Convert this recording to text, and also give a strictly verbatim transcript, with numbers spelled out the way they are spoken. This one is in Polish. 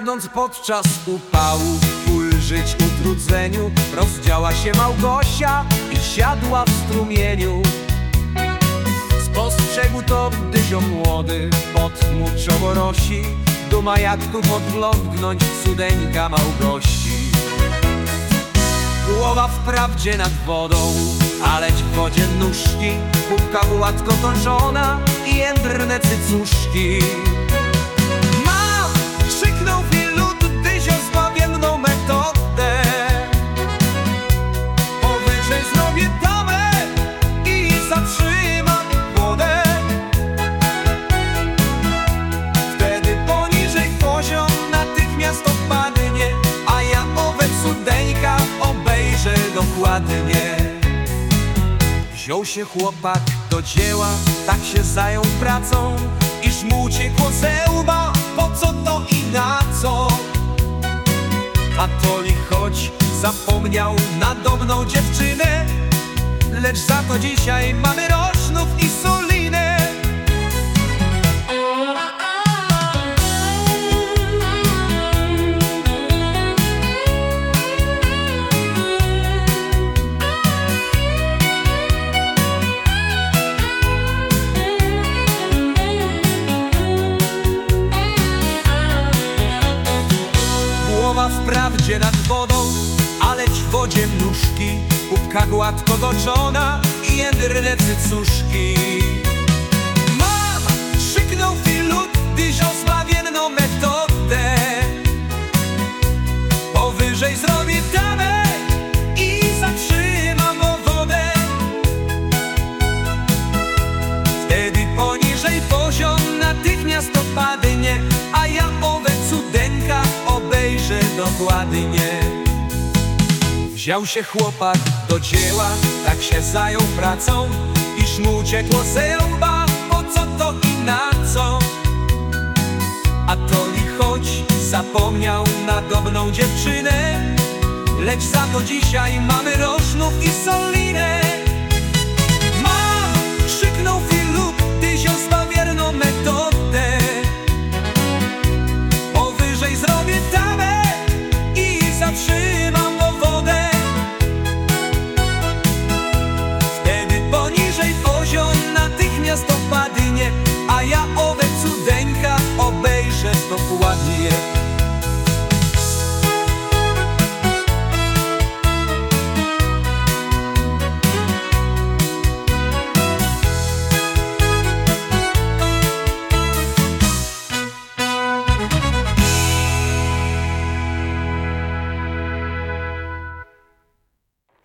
pragnąc podczas upału ulżyć utrudzeniu, rozdziała się Małgosia i siadła w strumieniu. Spostrzegł to Dyzio młody, pot mu czoło rosi, duma jak tu podglądnąć cudeńka Małgosi. Głowa wprawdzie nad wodą, aleć w wodzie nóżki, kubka gładko toczona i jędrne cycuszki. Mam! Krzyknął Filut, Dyzio zbawienną metodę. Powyżej zrobię tamę i zatrzymam wodę. Wtedy poniżej poziom natychmiast opadnie, a ja owe cudeńka obejrzę dokładnie. Wziął się chłopak do dzieła, tak się zajął pracą, iż mu uciekło ze łba, po co to i na co. A Toli choć zapomniał nadobną dziewczynę, lecz za to dzisiaj mamy rożnów i solinę. Głowa wprawdzie nad wodą, aleć w wodzie nóżki, kubka gładko toczona i jędrne cycuszki. Mam! Krzyknął Filut, Dyzio zbawienną metodę. Powyżej zrobię tamę i zatrzymam wodę. Wtedy poniżej poziom natychmiast opadnie, a ja owe cudeńka obejrzę dokładnie. Wziął się chłopak do dzieła, tak się zajął pracą, iż mu uciekło ze łba, po co to i na co. A Toli choć zapomniał nadobną dziewczynę, lecz za to dzisiaj mamy rożnów i solinę.